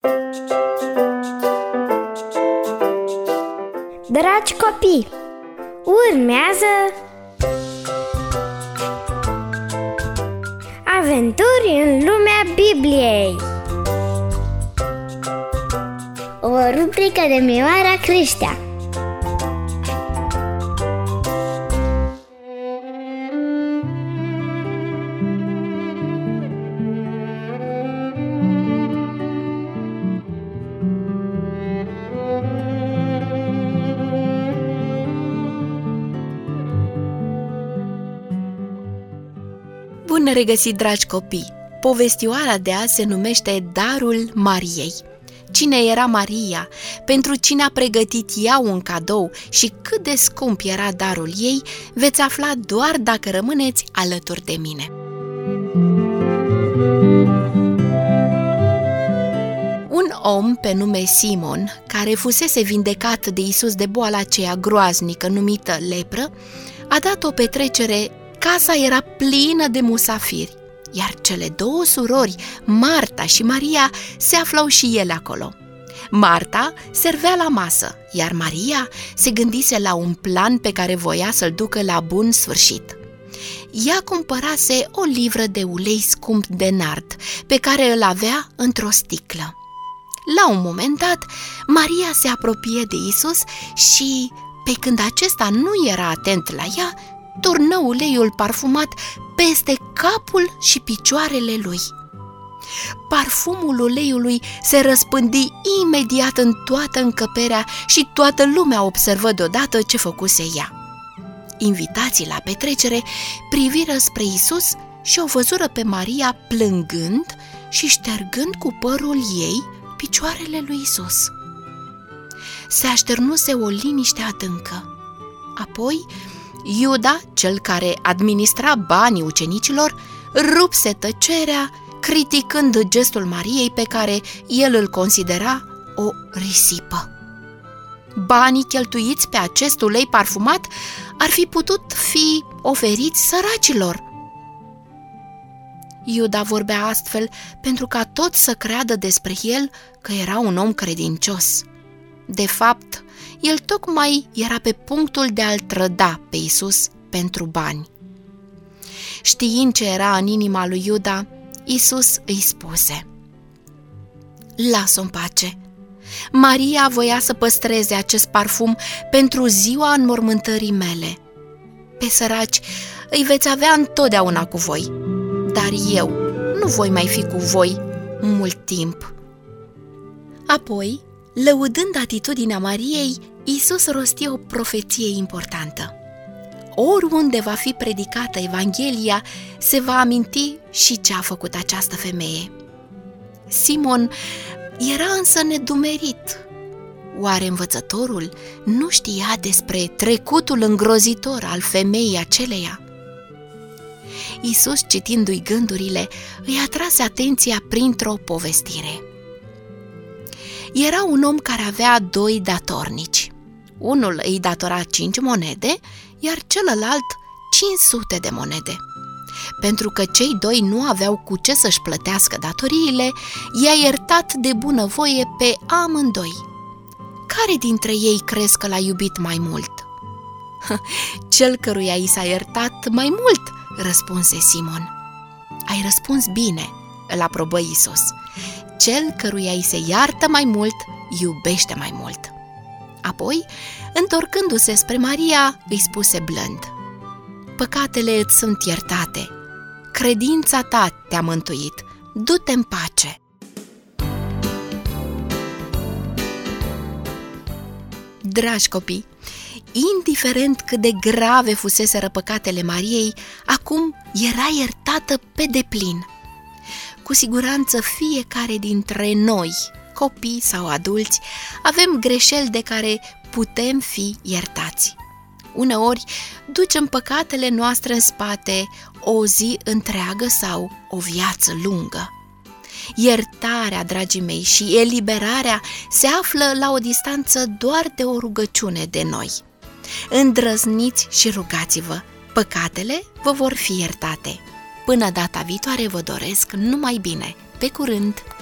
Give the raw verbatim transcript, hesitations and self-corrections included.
Dragi copii, urmează Aventuri în lumea Bibliei, o rubrică de Mioara Creștea. Bun regăsit, dragi copii! Povestioara de azi se numește Darul Mariei. Cine era Maria? Pentru cine a pregătit ea un cadou și cât de scump era darul ei, veți afla doar dacă rămâneți alături de mine. Un om pe nume Simon, care fusese vindecat de Iisus de boala aceea groaznică numită lepră, a dat o petrecere. Casa era plină de musafiri, iar cele două surori, Marta și Maria, se aflau și ele acolo. Marta servea la masă, iar Maria se gândise la un plan pe care voia să-l ducă la bun sfârșit. Ea cumpărase o livră de ulei scump de nard, pe care îl avea într-o sticlă. La un moment dat, Maria se apropie de Iisus și, pe când acesta nu era atent la ea, turnă uleiul parfumat peste capul și picioarele lui. Parfumul uleiului se răspândi imediat în toată încăperea și toată lumea observă deodată ce făcuse ea. Invitații la petrecere priviră spre Iisus și o văzură pe Maria plângând și ștergând cu părul ei picioarele lui Iisus. Se așternuse o liniște adâncă. Apoi Iuda, cel care administra banii ucenicilor, rupse tăcerea, criticând gestul Mariei pe care el îl considera o risipă. Banii cheltuiți pe acest ulei parfumat ar fi putut fi oferiți săracilor. Iuda vorbea astfel pentru ca toți să creadă despre el că era un om credincios. De fapt, el tocmai era pe punctul de a-l trăda pe Iisus pentru bani. Știind ce era în inima lui Iuda, Iisus îi spuse: „Lasă-o în pace. Maria voia să păstreze acest parfum pentru ziua înmormântării mele. Pe săraci îi veți avea întotdeauna cu voi, dar eu nu voi mai fi cu voi mult timp.” Apoi, lăudând atitudinea Mariei, Iisus rosti o profeție importantă. Oriunde va fi predicată Evanghelia, se va aminti și ce a făcut această femeie. Simon era însă nedumerit. Oare învățătorul nu știa despre trecutul îngrozitor al femeii aceleia? Iisus, citindu-i gândurile, îi atrase atenția printr-o povestire. Era un om care avea doi datornici. Unul îi datora cinci monede, iar celălalt cinci sute de monede. Pentru că cei doi nu aveau cu ce să-și plătească datoriile, i-a iertat de bunăvoie pe amândoi. Care dintre ei crezi că l-a iubit mai mult? Cel căruia i s-a iertat mai mult, răspunse Simon. Ai răspuns bine, îl aprobă Iisus. Cel căruia îi se iartă mai mult, iubește mai mult. Apoi, întorcându-se spre Maria, îi spuse blând: „Păcatele îți sunt iertate. Credința ta te-a mântuit. Du-te în pace.” Dragi copii, indiferent cât de grave fuseseră păcatele Mariei, acum era iertată pe deplin. Cu siguranță fiecare dintre noi, copii sau adulți, avem greșeli de care putem fi iertați. Uneori ducem păcatele noastre în spate o zi întreagă sau o viață lungă. Iertarea, dragii mei, și eliberarea se află la o distanță doar de o rugăciune de noi. Îndrăzniți și rugați-vă, păcatele vă vor fi iertate. Până data viitoare vă doresc numai bine. Pe curând!